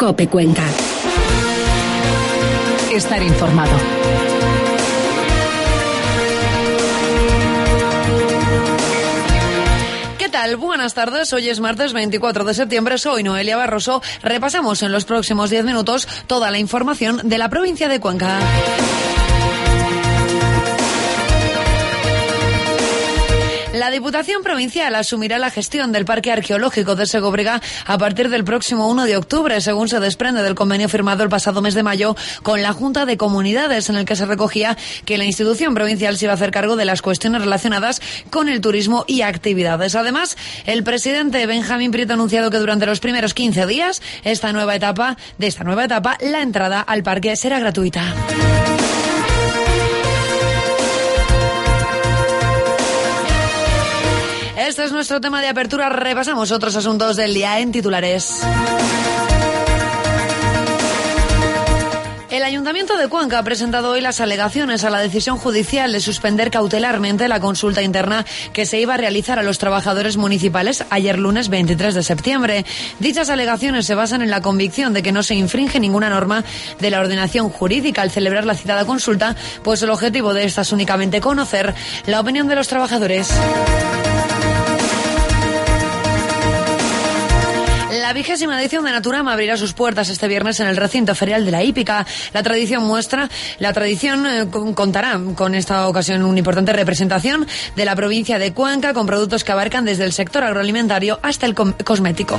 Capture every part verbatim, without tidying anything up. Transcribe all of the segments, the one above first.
COPE Cuenca. Estar informado. ¿Qué tal? Buenas tardes. Hoy es martes veinticuatro de septiembre. Soy Noelia Barroso. Repasamos en los próximos diez minutos toda la información de la provincia de Cuenca. La Diputación Provincial asumirá la gestión del Parque Arqueológico de Segóbriga a partir del próximo uno de octubre, según se desprende del convenio firmado el pasado mes de mayo con la Junta de Comunidades, en el que se recogía que la institución provincial se iba a hacer cargo de las cuestiones relacionadas con el turismo y actividades. Además, el presidente Benjamín Prieto ha anunciado que durante los primeros quince días esta nueva etapa, de esta nueva etapa, la entrada al parque será gratuita. Este es nuestro tema de apertura. Repasamos otros asuntos del día en titulares. El Ayuntamiento de Cuenca ha presentado hoy las alegaciones a la decisión judicial de suspender cautelarmente la consulta interna que se iba a realizar a los trabajadores municipales ayer lunes veintitrés de septiembre. Dichas alegaciones se basan en la convicción de que no se infringe ninguna norma de la ordenación jurídica al celebrar la citada consulta, pues el objetivo de esta es únicamente conocer la opinión de los trabajadores. La vigésima edición de Naturama abrirá sus puertas este viernes en el recinto ferial de la Hípica. La tradición muestra, la tradición eh, contará con esta ocasión una importante representación de la provincia de Cuenca con productos que abarcan desde el sector agroalimentario hasta el cosmético.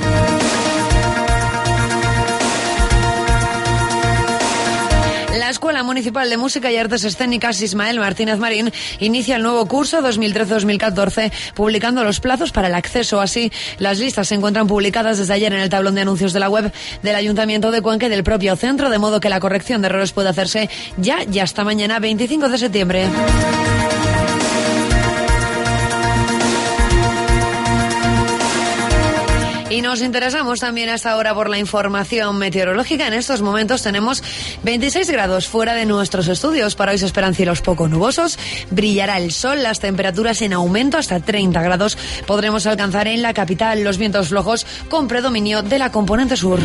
La Escuela Municipal de Música y Artes Escénicas Ismael Martínez Marín inicia el nuevo curso dos mil trece dos mil catorce publicando los plazos para el acceso. Así, las listas se encuentran publicadas desde ayer en el tablón de anuncios de la web del Ayuntamiento de Cuenca y del propio centro, de modo que la corrección de errores puede hacerse ya y hasta mañana veinticinco de septiembre. Y nos interesamos también hasta ahora por la información meteorológica. En estos momentos tenemos veintiséis grados fuera de nuestros estudios. Para hoy se esperan cielos poco nubosos. Brillará el sol, las temperaturas en aumento hasta treinta grados. Podremos alcanzar en la capital los vientos flojos con predominio de la componente sur.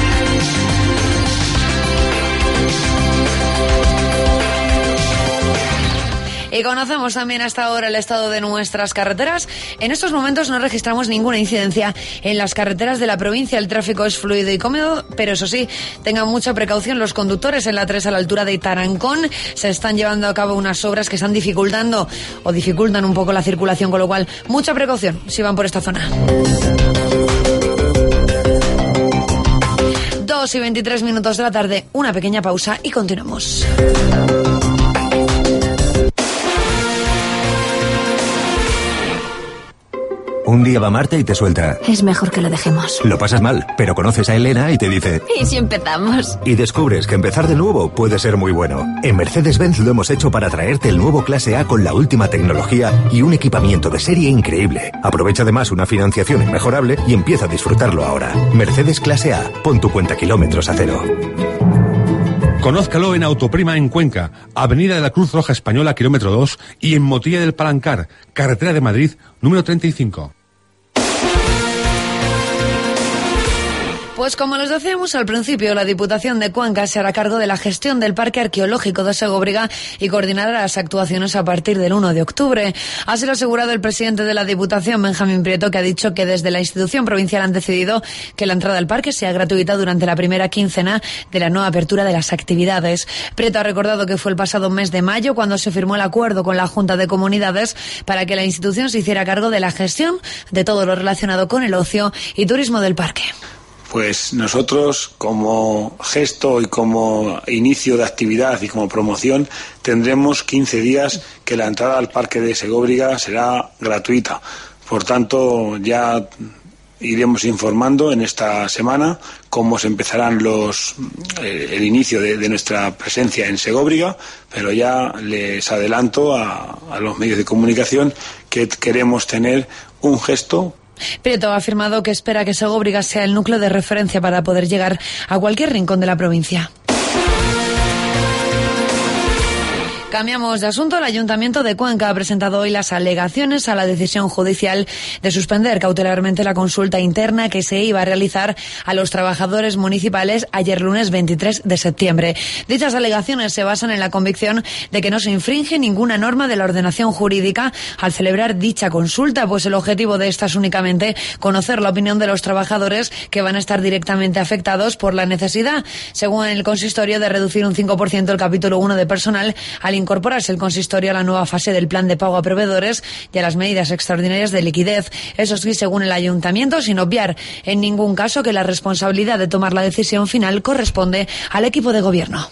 Y conocemos también hasta ahora el estado de nuestras carreteras. En estos momentos no registramos ninguna incidencia en las carreteras de la provincia. El tráfico es fluido y cómodo, pero eso sí, tengan mucha precaución los conductores. En la tres a la altura de Tarancón se están llevando a cabo unas obras que están dificultando o dificultan un poco la circulación, con lo cual mucha precaución si van por esta zona. dos y veintitrés minutos de la tarde, una pequeña pausa y continuamos. Un día va Marta y te suelta. Es mejor que lo dejemos. Lo pasas mal, pero conoces a Elena y te dice... ¿Y si empezamos? Y descubres que empezar de nuevo puede ser muy bueno. En Mercedes-Benz lo hemos hecho para traerte el nuevo Clase A con la última tecnología y un equipamiento de serie increíble. Aprovecha además una financiación inmejorable y empieza a disfrutarlo ahora. Mercedes Clase A. Pon tu cuenta kilómetros a cero. Conózcalo en Autoprima en Cuenca, Avenida de la Cruz Roja Española, kilómetro dos, y en Motilla del Palancar, carretera de Madrid, número treinta y cinco. Pues como les decíamos al principio, la Diputación de Cuenca se hará cargo de la gestión del Parque Arqueológico de Segóbriga y coordinará las actuaciones a partir del uno de octubre. Así lo ha asegurado el presidente de la Diputación, Benjamín Prieto, que ha dicho que desde la institución provincial han decidido que la entrada al parque sea gratuita durante la primera quincena de la nueva apertura de las actividades. Prieto ha recordado que fue el pasado mes de mayo cuando se firmó el acuerdo con la Junta de Comunidades para que la institución se hiciera cargo de la gestión de todo lo relacionado con el ocio y turismo del parque. Pues nosotros, como gesto y como inicio de actividad y como promoción, tendremos quince días que la entrada al Parque de Segóbriga será gratuita. Por tanto, ya iremos informando en esta semana cómo se empezarán los eh, el inicio de, de nuestra presencia en Segóbriga, pero ya les adelanto a, a los medios de comunicación que queremos tener un gesto. Prieto ha afirmado que espera que Segóbriga sea el núcleo de referencia para poder llegar a cualquier rincón de la provincia. Cambiamos de asunto. El Ayuntamiento de Cuenca ha presentado hoy las alegaciones a la decisión judicial de suspender cautelarmente la consulta interna que se iba a realizar a los trabajadores municipales ayer lunes veintitrés de septiembre. Dichas alegaciones se basan en la convicción de que no se infringe ninguna norma de la ordenación jurídica al celebrar dicha consulta, pues el objetivo de esta es únicamente conocer la opinión de los trabajadores que van a estar directamente afectados por la necesidad, según el consistorio, de reducir un cinco por ciento el capítulo uno de personal al incorporarse el consistorio a la nueva fase del plan de pago a proveedores y a las medidas extraordinarias de liquidez. Eso sí, según el ayuntamiento, sin obviar en ningún caso que la responsabilidad de tomar la decisión final corresponde al equipo de gobierno.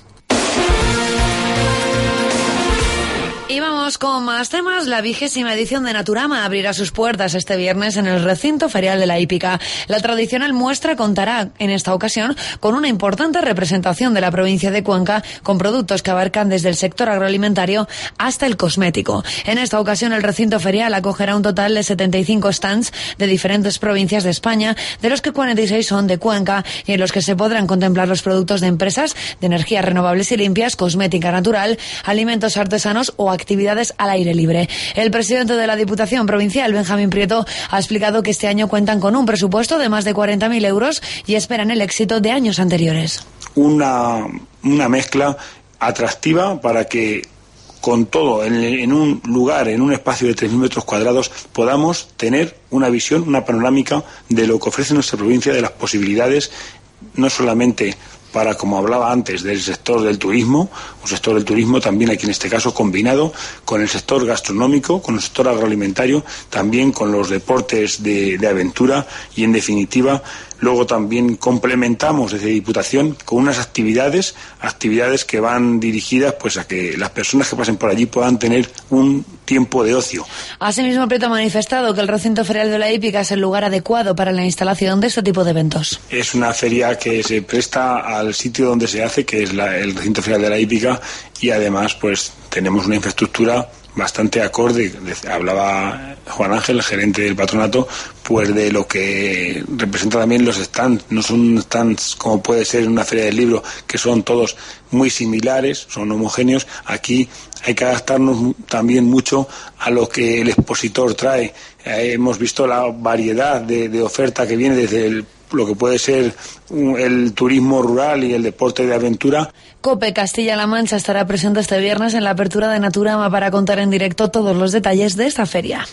Y vamos con más temas. La vigésima edición de Naturama abrirá sus puertas este viernes en el recinto ferial de la hípica. La tradicional muestra contará en esta ocasión con una importante representación de la provincia de Cuenca, con productos que abarcan desde el sector agroalimentario hasta el cosmético. En esta ocasión el recinto ferial acogerá un total de setenta y cinco stands de diferentes provincias de España, de los que cuarenta y seis son de Cuenca, y en los que se podrán contemplar los productos de empresas de energías renovables y limpias, cosmética natural, alimentos artesanos o actividades al aire libre. El presidente de la Diputación Provincial, Benjamín Prieto, ha explicado que este año cuentan con un presupuesto de más de cuarenta mil euros y esperan el éxito de años anteriores. Una, una mezcla atractiva para que con todo en, en un lugar, en un espacio de tres mil metros cuadrados, podamos tener una visión, una panorámica de lo que ofrece nuestra provincia, de las posibilidades, no solamente para, como hablaba antes, del sector del turismo, un sector del turismo también aquí en este caso combinado con el sector gastronómico, con el sector agroalimentario, también con los deportes de, de aventura y, en definitiva, luego también complementamos desde Diputación con unas actividades, actividades que van dirigidas pues a que las personas que pasen por allí puedan tener un tiempo de ocio. Asimismo, Prieto ha manifestado que el recinto ferial de la hípica es el lugar adecuado para la instalación de este tipo de eventos. Es una feria que se presta al sitio donde se hace, que es la, el recinto ferial de la hípica, y además pues tenemos una infraestructura bastante acorde. Hablaba Juan Ángel, el gerente del patronato, pues de lo que representa también los stands. No son stands como puede ser en una feria del libro, que son todos muy similares, son homogéneos. Aquí hay que adaptarnos también mucho a lo que el expositor trae. Eh, hemos visto la variedad de, de oferta que viene desde el lo que puede ser el turismo rural y el deporte de aventura. COPE Castilla-La Mancha estará presente este viernes en la apertura de Naturama para contar en directo todos los detalles de esta feria.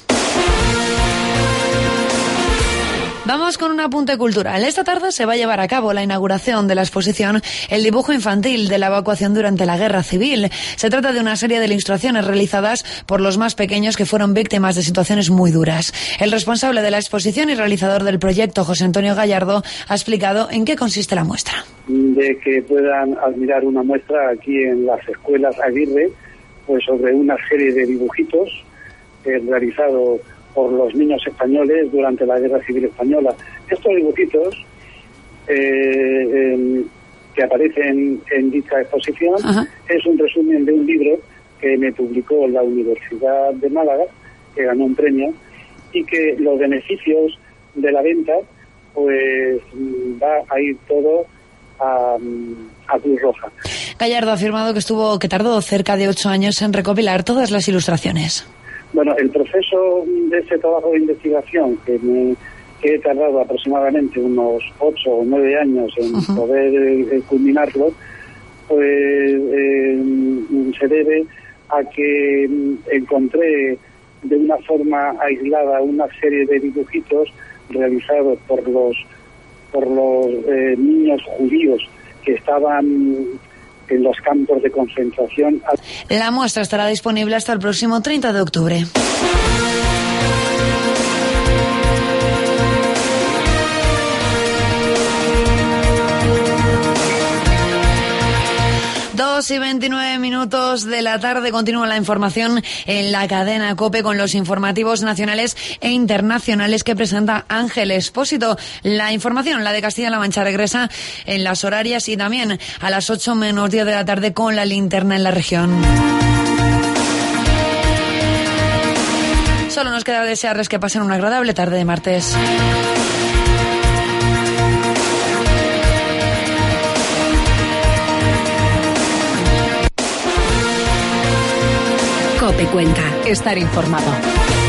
Vamos con un apunte cultural. Esta tarde se va a llevar a cabo la inauguración de la exposición El dibujo infantil de la evacuación durante la Guerra Civil. Se trata de una serie de ilustraciones realizadas por los más pequeños que fueron víctimas de situaciones muy duras. El responsable de la exposición y realizador del proyecto, José Antonio Gallardo, ha explicado en qué consiste la muestra. De que puedan admirar una muestra aquí en las escuelas Aguirre, pues sobre una serie de dibujitos eh, realizados por los niños españoles durante la Guerra Civil Española. Estos dibujitos eh, eh, que aparecen en dicha exposición, ajá, es un resumen de un libro que me publicó la Universidad de Málaga, que ganó un premio, y que los beneficios de la venta pues va a ir todo a, a Cruz Roja. Gallardo ha afirmado que estuvo que tardó cerca de ocho años en recopilar todas las ilustraciones. Bueno, el proceso de este trabajo de investigación, que, me, que he tardado aproximadamente unos ocho o nueve años en uh-huh. poder eh, culminarlo, pues eh, se debe a que encontré de una forma aislada una serie de dibujitos realizados por los por los eh, niños judíos que estaban en los campos de concentración. La muestra estará disponible hasta el próximo treinta de octubre. dos y veintinueve minutos de la tarde. Continúa la información en la cadena COPE con los informativos nacionales e internacionales que presenta Ángel Expósito. La información, la de Castilla-La Mancha, regresa en las horarias y también a las ocho menos diez de la tarde con la linterna en la región. Solo nos queda desearles que pasen una agradable tarde de martes. Cuenca. Estar informado.